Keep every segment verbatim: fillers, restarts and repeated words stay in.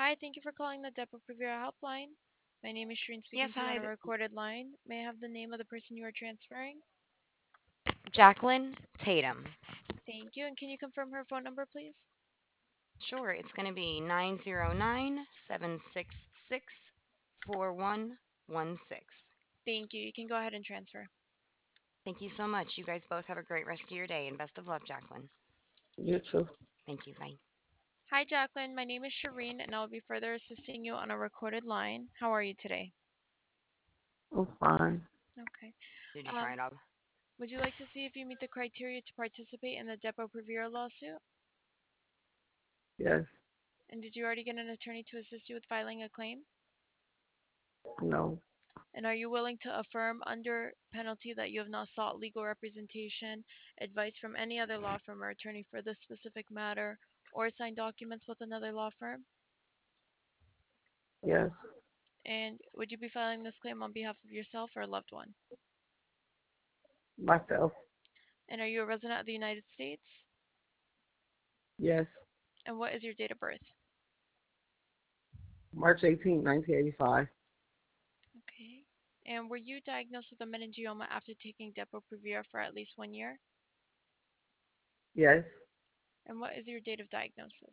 Hi, thank you for calling the Depo-Provera helpline. My name is Shreen speaking Yes, to you on hi, a th- recorded line. May I have the name of the person you are transferring? Jacqueline Tatum. Thank you. And can you confirm her phone number, please? Sure, it's going to be nine zero nine, seven six six, four one one six. Thank you. You can go ahead and transfer. Thank you so much. You guys both have a great rest of your day and best of luck, Jacqueline. You too. Thank you. Bye. Hi, Jacqueline. My name is Shireen, and I'll be further assisting you on a recorded line. How are you today? I'm fine. Okay. Did you try Um, it out? would you like to see if you meet the criteria to participate in the Depo-Provera lawsuit? Yes. And did you already get an attorney to assist you with filing a claim? No. And are you willing to affirm under penalty that you have not sought legal representation, advice from any other law firm or attorney for this specific matter, or signed documents with another law firm? Yes. And would you be filing this claim on behalf of yourself or a loved one? Myself. And are you a resident of the United States? Yes. And what is your date of birth? March eighteenth, nineteen eighty-five. Okay. And were you diagnosed with a meningioma after taking Depo-Provera for at least one year? Yes. And what is your date of diagnosis?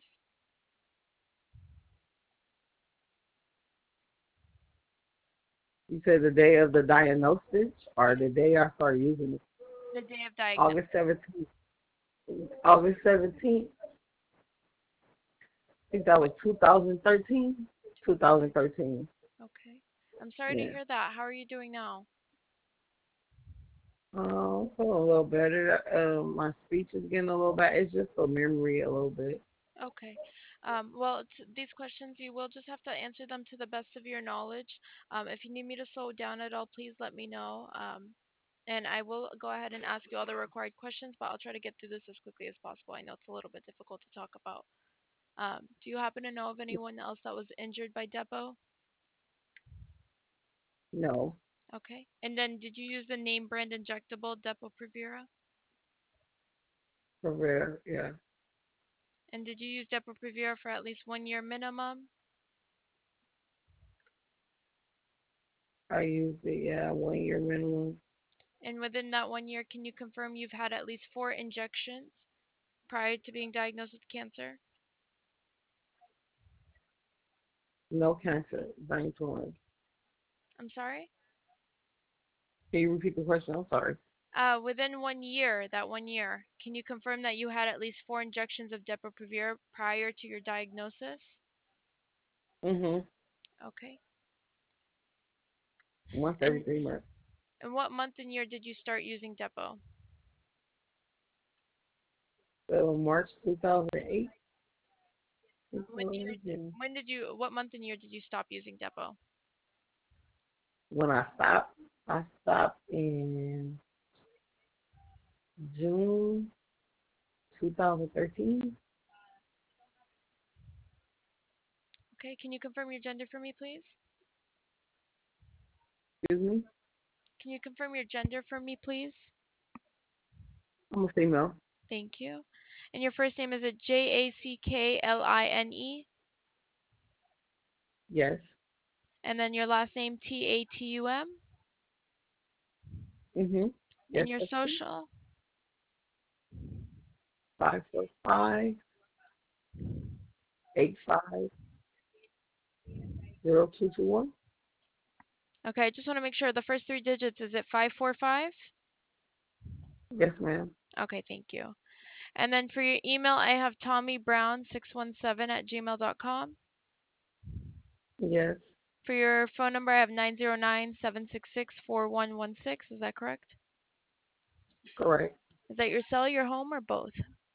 You said the day of the diagnosis or the day I started using it? The day of diagnosis. August seventeenth. August seventeenth. I think that was two thousand thirteen. twenty thirteen. Okay. I'm sorry to Yeah. hear that. How are you doing now? Um, feeling a little better. Um, my speech is getting a little better. It's just a memory a little bit. Okay. Um, well, t- these questions, you will just have to answer them to the best of your knowledge. Um, if you need me to slow down at all, please let me know. Um, and I will go ahead and ask you all the required questions, but I'll try to get through this as quickly as possible. I know it's a little bit difficult to talk about. Um, do you happen to know of anyone else that was injured by Depo? No. Okay. And then did you use the name brand injectable Depo-Provera? For real. Yeah. And did you use Depo-Provera for at least one year minimum? I used it. Yeah. One year minimum. And within that one year, can you confirm you've had at least four injections prior to being diagnosed with cancer? No cancer. Brain tumor. I'm sorry? Can you repeat the question? I'm sorry. Uh, within one year, that one year, can you confirm that you had at least four injections of Depo-Provera prior to your diagnosis? Mhm. Okay. Once every And three months. and what month and year did you start using Depo? So March two thousand eight. When year did, when did you what month and year did you stop using Depo? When I stopped, I stopped in June twenty thirteen. Okay, can you confirm your gender for me, please? Excuse me. Can you confirm your gender for me, please? I'm a female. Thank you. And your first name is it J A C K L I N E? Yes. And then your last name T A T U M? Mhm. And Yes, your that's me. social? Five foot five, eight five, zero two two one. Okay, I just want to make sure the first three digits, is it five four five? Yes, ma'am. Okay, thank you. And then for your email, I have Tommy Brown six one seven at gmail dot com. Yes. For your phone number, I have nine zero nine seven six six four one one six. Is that correct? Correct. Is that your cell, your home, or both?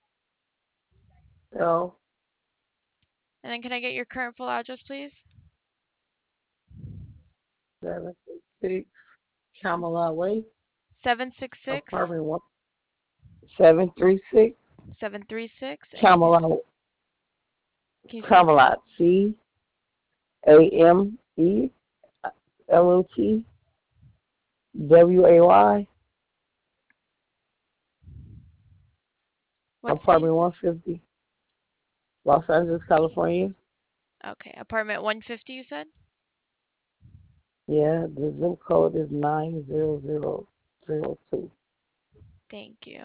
L And then can I get your current full address, please? seven six six Camelot Way, seven six six apartment one seven three six seven three six. And can you Camelot can you say it? Camelot C A M E L O T W A Y, What city? apartment one fifty, Los Angeles, California. Okay. Apartment one fifty, you said? Yeah, the zip code is nine zero zero zero two. Thank you.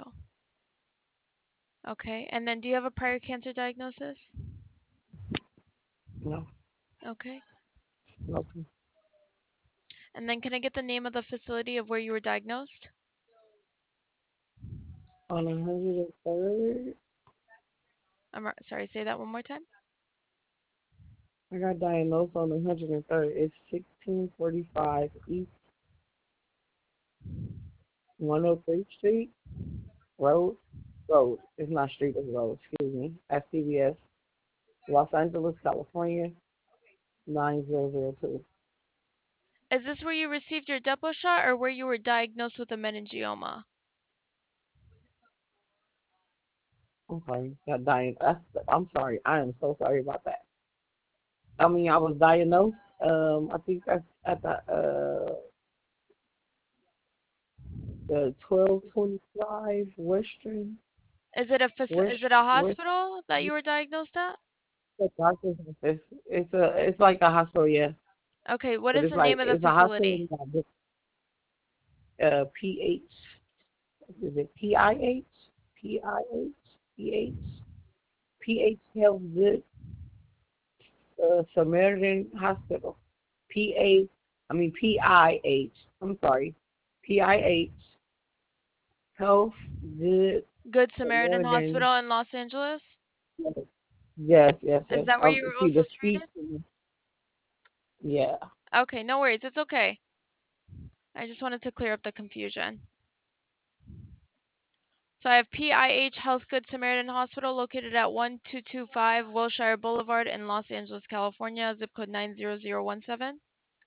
Okay. And then do you have a prior cancer diagnosis? No, Okay. no. And then can I get the name of the facility of where you were diagnosed? On one hundred third, I'm sorry, say that one more time. I got diagnosed on one hundred third. It's sixteen forty-five East one oh three Street Road. Road. It's not street, it's road. Excuse me. At C V S, Los Angeles, California, nine zero zero two. Is this where you received your depot shot or where you were diagnosed with a meningioma? I'm sorry. Got diagnosed. I'm sorry. I am so sorry about that. I mean, I was diagnosed. Um, I think that's at the uh the twelve twenty-five Western Is it a fac- West is it a West. hospital that you were diagnosed at? The doctor's office. It's a it's like a hospital, yeah, Okay, what but is it's the like name of the it's a hospital. facility? Uh, P H is it P I H P I H P H P H Health Good uh, Samaritan Hospital. P A I mean P I H. I'm sorry, P I H Health Good Good Samaritan Samaritan. Hospital in Los Angeles? Yes, yes, Is yes. that where Um, you were see also the speech. treated? Yeah. Okay, no worries. It's okay. I just wanted to clear up the confusion. So I have P I H Health Good Samaritan Hospital located at one two two five Wilshire Boulevard in Los Angeles, California, zip code nine zero zero one seven.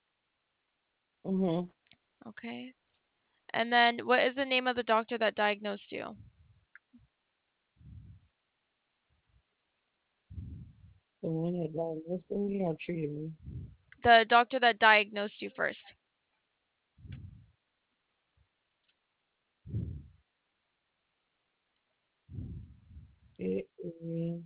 Mhm. Okay. And then what is the name of the doctor that diagnosed you? The one that diagnosed me or treated me. The doctor that diagnosed you first. It is.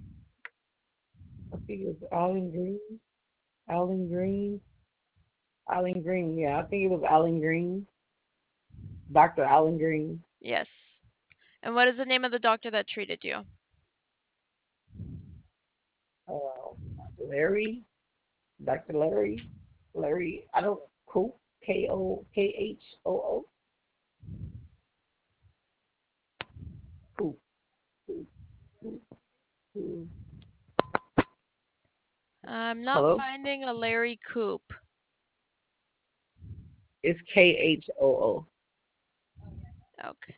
I think it was Alan Green. Alan Green. Alan Green. Yeah, I think it was Alan Green. Doctor Alan Green. Yes. And what is the name of the doctor that treated you? Uh, Larry. Doctor Larry. Larry. I don't. Cool. K O K H O O. Cool. Cool. Cool. Cool. I'm not Hello. finding a Larry Coop. It's K H O O. Okay.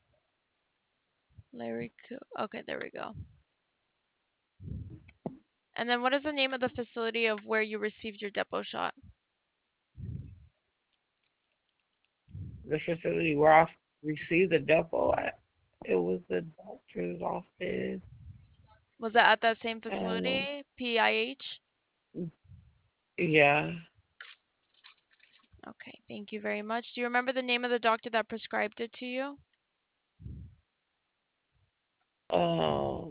Larry Coop. Okay, there we go. And then what is the name of the facility of where you received your depot shot? The facility where I received the depot at. It was the doctor's office. Was that at that same And um, facility? P I H? yeah. Okay, thank you very much. Do you remember the name of the doctor that prescribed it to you? Um,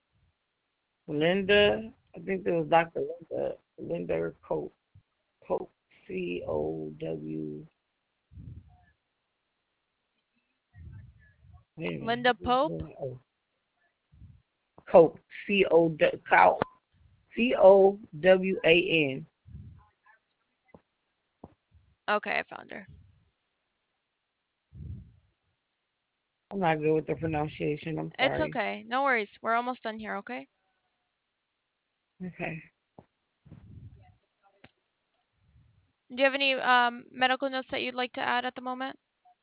Linda. I think it was Doctor Linda. Linda Cope. Cope. C O W. Wait a minute. Linda Pope? Oh. Cope. C O W. C O W A N. Okay, I found her. I'm not good with the pronunciation. I'm It's sorry. okay. No worries. We're almost done here, okay? Okay. Do you have any um, medical notes that you'd like to add at the moment?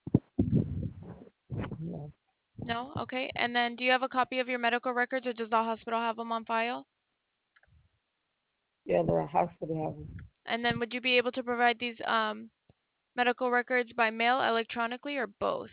Yeah. No? Okay. And then do you have a copy of your medical records or does the hospital have them on file? Yeah, the hospital has them. And then would you be able to provide these um, medical records by mail, electronically, or both?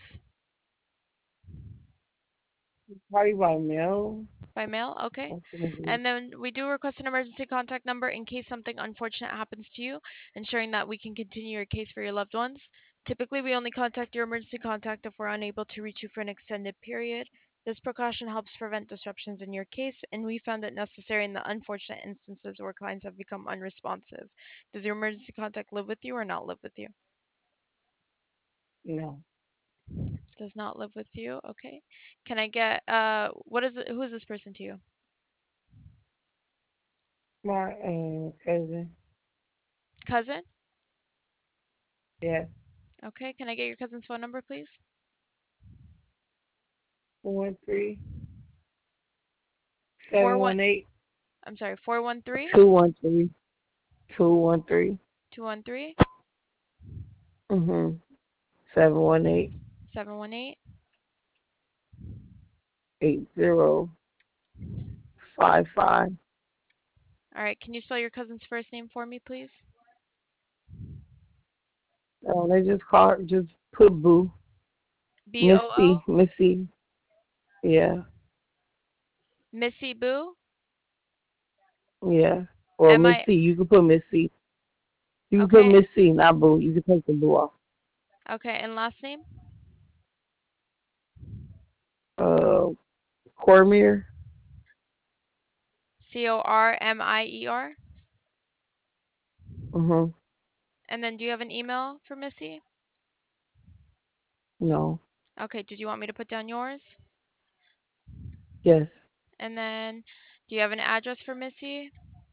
Probably by mail. By mail? Okay. That's gonna be- And then we do request an emergency contact number in case something unfortunate happens to you, ensuring that we can continue your case for your loved ones. Typically, we only contact your emergency contact if we're unable to reach you for an extended period. This precaution helps prevent disruptions in your case, and we found it necessary in the unfortunate instances where clients have become unresponsive. Does your emergency contact live with you or not live with you? No. Does not live with you. Okay. Can I get uh what is it, who is this person to you? My uh, cousin. Cousin? Yeah. Okay. Can I get your cousin's phone number, please? One three Four seven one. one eight I'm sorry. Four one three two one three two one three. two one three Mhm. Seven one eight seven one eight. eight zero five five. All right. Can you spell your cousin's first name for me, please? Uh, they just call her, just put Boo. B O O. Missy. Missy. Yeah. Missy Boo. Yeah. Or M Miss I. C. You can put Miss C. You can put Okay. Miss C, not Boo. You can take the Boo off. Okay. And last name? Uh, Cormier. C O R M I E R. Mhm. And then do you have an email for Missy? No. Okay. Did you want me to put down yours? Yes. And then do you have an address for Missy?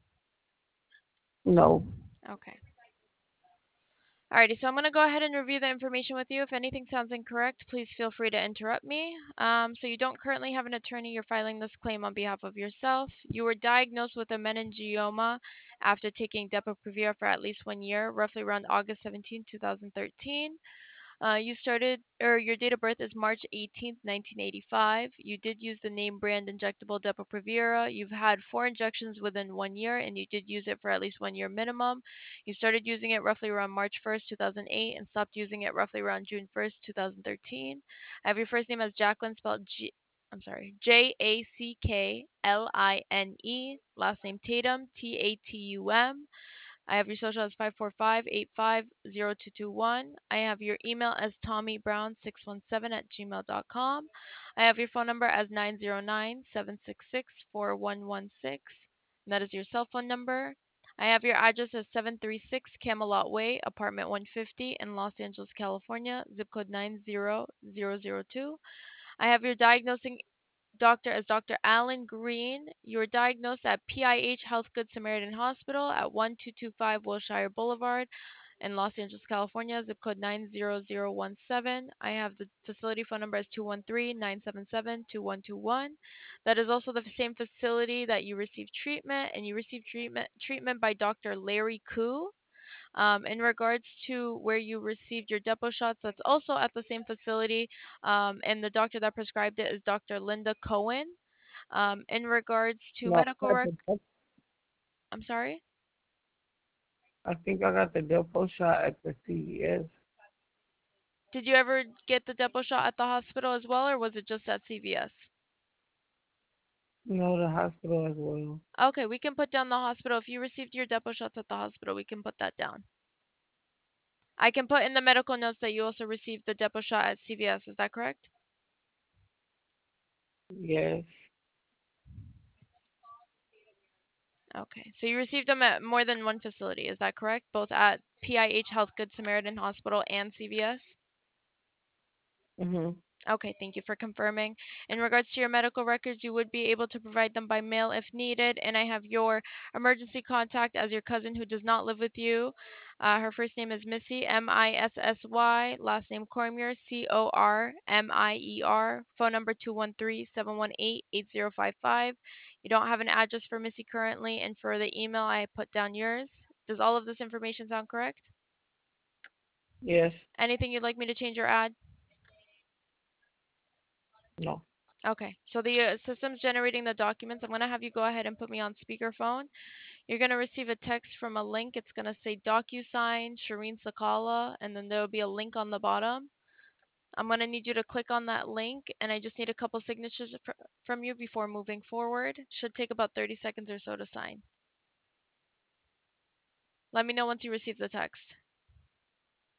No. Okay. Alrighty, so I'm going to go ahead and review the information with you. If anything sounds incorrect, please feel free to interrupt me. Um, so you don't currently have an attorney. You're filing this claim on behalf of yourself. You were diagnosed with a meningioma after taking Depo-Provera for at least one year, roughly around August seventeenth, two thousand thirteen. Uh, you started, or your date of birth is March eighteenth, nineteen eighty-five. You did use the name brand injectable Depo-Provera. You've had four injections within one year, and you did use it for at least one year minimum. You started using it roughly around March first, two thousand eight, and stopped using it roughly around June first, two thousand thirteen. I have your first name as Jacqueline, spelled G. I'm sorry, J A C K L I N E. Last name Tatum, T A T U M. I have your social as five four five eight five zero two two one. I have your email as tommybrown six one seven at gmail dot com. I have your phone number as nine zero nine seven six six four one one six. That is your cell phone number. I have your address as seven three six Camelot Way, apartment one fifty in Los Angeles, California, zip code nine zero zero zero two. I have your diagnosing doctor as Doctor Alan Green. You were diagnosed at P I H Health Good Samaritan Hospital at one two two five Wilshire Boulevard in Los Angeles, California, zip code nine zero zero one seven. I have the facility phone number as two one three nine seven seven two one two one. That is also the same facility that you received treatment, and you received treatment treatment by Doctor Larry Koo. Um, in regards to where you received your depot shots, that's also at the same facility, um, and the doctor that prescribed it is Doctor Linda Cohen. Um, in regards to No. medical I rec, got the- I'm sorry. I think I got the Depo shot at the C V S. Did you ever get the depot shot at the hospital as well, or was it just at C V S? No, the hospital as well. Okay, we can put down the hospital. If you received your depot shots at the hospital, we can put that down. I can put in the medical notes that you also received the depot shot at C V S. Is that correct? Yes. Okay. So you received them at more than one facility. Is that correct? Both at P I H Health Good Samaritan Hospital and C V S? Mhm. Okay, thank you for confirming. In regards to your medical records, you would be able to provide them by mail if needed, and I have your emergency contact as your cousin who does not live with you. Uh, her first name is Missy, M I S S Y, last name Cormier, C O R M I E R, phone number two one three seven one eight eight zero five five. You don't have an address for Missy currently, and for the email, I put down yours. Does all of this information sound correct? Yes. Anything you'd like me to change or add? No. Okay, so the uh, system's generating the documents. I'm going to have you go ahead and put me on speakerphone. You're going to receive a text from a link. It's going to say DocuSign, Shireen Sakala, and then there will be a link on the bottom. I'm going to need you to click on that link, and I just need a couple signatures fr- from you before moving forward. Should take about thirty seconds or so to sign. Let me know once you receive the text.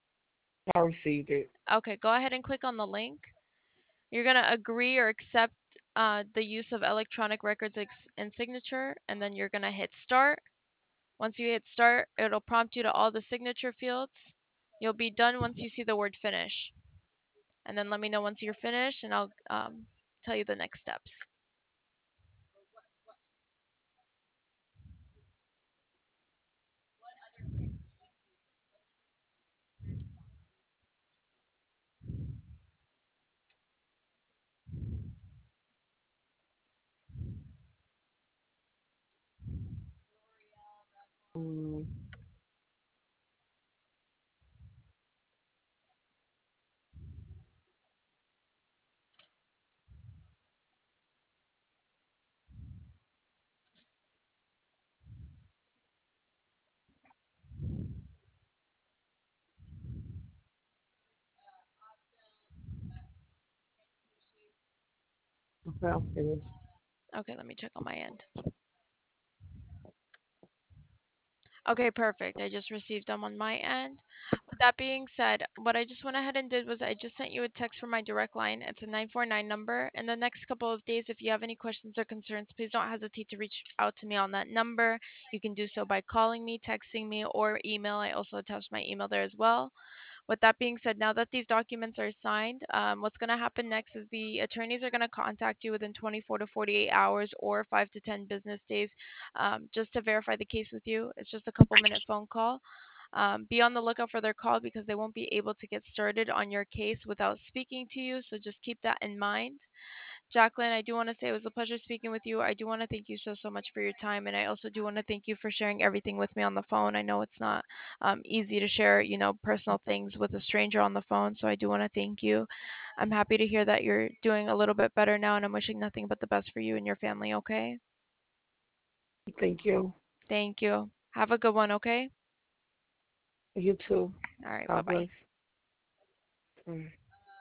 I received it. Okay, go ahead and click on the link. You're going to agree or accept uh, the use of electronic records ex- and signature, and then you're going to hit start. Once you hit start, it'll prompt you to all the signature fields. You'll be done once you see the word finish. And then let me know once you're finished, and I'll um, tell you the next steps. Mm, okay, I'm finished. Okay, let me check on my end. Okay, perfect. I just received them on my end. With that being said, what I just went ahead and did was I just sent you a text from my direct line. It's a nine four nine number. In the next couple of days, if you have any questions or concerns, please don't hesitate to reach out to me on that number. You can do so by calling me, texting me, or email. I also attached my email there as well. With that being said, now that these documents are signed, um, what's going to happen next is the attorneys are going to contact you within twenty-four to forty-eight hours or five to ten business days, um, just to verify the case with you. It's just a couple minute phone call. Um, be on the lookout for their call because they won't be able to get started on your case without speaking to you. So just keep that in mind. Jacqueline, I do want to say it was a pleasure speaking with you. I do want to thank you so, so much for your time. And I also do want to thank you for sharing everything with me on the phone. I know it's not um, easy to share, you know, personal things with a stranger on the phone. So I do want to thank you. I'm happy to hear that you're doing a little bit better now. And I'm wishing nothing but the best for you and your family, okay? Thank you. Thank you. Have a good one, okay? You too. All right. Bye God bye. bless. Mm.